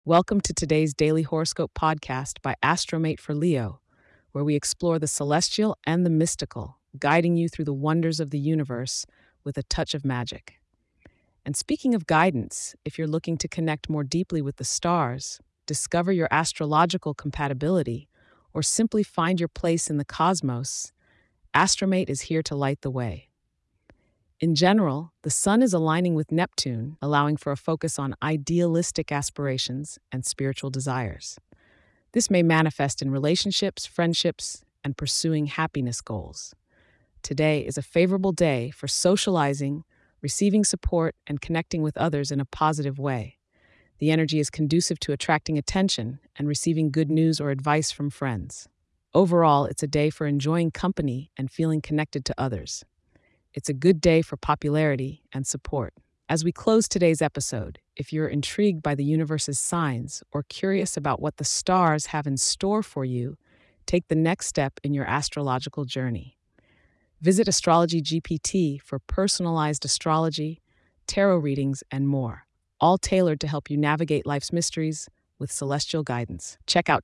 Welcome to today's Daily Horoscope podcast by Astromate for Leo, where we explore the celestial and the mystical, guiding you through the wonders of the universe with a touch of magic. And speaking of guidance, if you're looking to connect more deeply with the stars, discover your astrological compatibility, or simply find your place in the cosmos, Astromate is here to light the way. In general, the Sun is aligning with Neptune, allowing for a focus on idealistic aspirations and spiritual desires. This may manifest in relationships, friendships, and pursuing happiness goals. Today is a favorable day for socializing, receiving support, and connecting with others in a positive way. The energy is conducive to attracting attention and receiving good news or advice from friends. Overall, it's a day for enjoying company and feeling connected to others. It's a good day for popularity and support. As we close today's episode, if you're intrigued by the universe's signs or curious about what the stars have in store for you, take the next step in your astrological journey. Visit Astrology GPT for personalized astrology, tarot readings, and more, all tailored to help you navigate life's mysteries with celestial guidance. Check out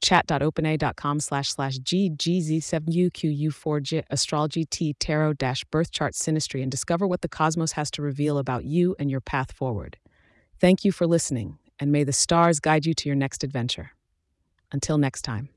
chat.openai.com/GGZ7UQU4J Astrology T Tarot-Birth Chart Synastry and discover what the cosmos has to reveal about you and your path forward. Thank you for listening, and may the stars guide you to your next adventure. Until next time.